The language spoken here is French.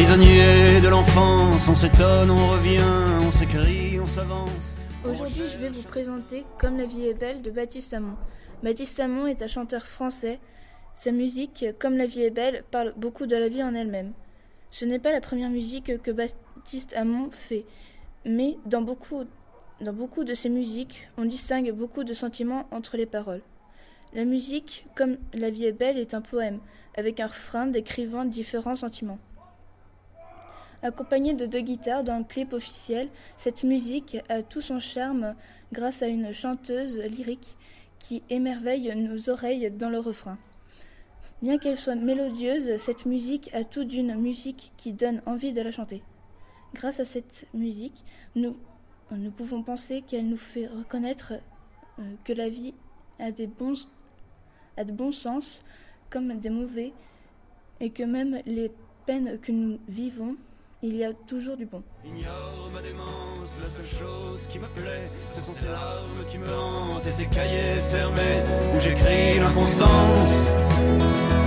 Prisonnier de l'enfance, on s'étonne, on revient, on s'écrit, on s'avance. Aujourd'hui, je vais vous présenter Comme la vie est belle de Baptiste Hamon. Baptiste Hamon est un chanteur français. Sa musique, Comme la vie est belle, parle beaucoup de la vie en elle-même. Ce n'est pas la première musique que Baptiste Hamon fait, mais dans beaucoup de ses musiques, on distingue beaucoup de sentiments entre les paroles. La musique, Comme la vie est belle, est un poème, avec un refrain décrivant différents sentiments. Accompagnée de 2 guitares dans le clip officiel, cette musique a tout son charme grâce à une chanteuse lyrique qui émerveille nos oreilles dans le refrain. Bien qu'elle soit mélodieuse, cette musique a tout d'une musique qui donne envie de la chanter. Grâce à cette musique, nous pouvons penser qu'elle nous fait reconnaître que la vie a de bons sens comme des mauvais, et que même les peines que nous vivons, il y a toujours du bon. Ignore ma démence, la seule chose qui me plaît, ce sont ces larmes qui me hantent et ces cahiers fermés où j'écris l'inconstance.